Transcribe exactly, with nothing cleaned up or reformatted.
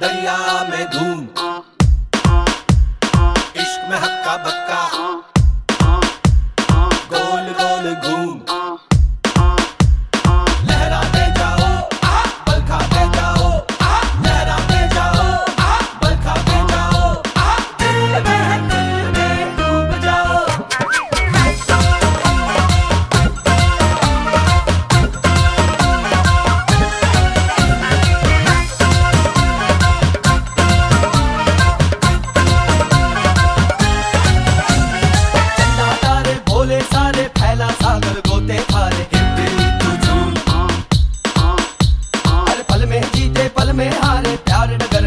दरिया में धूम, इश्क में हक्का बक्का, गोल गोल घूम। लहराते जाओ बल खाते जाओ, लहराते जाओ बल खाते जाओ, दिल में दिल में डूब जाओ। सारे फैला सागर गोते खारे, तू झूम। हर पल में जीते पल में हारे, प्यार डगर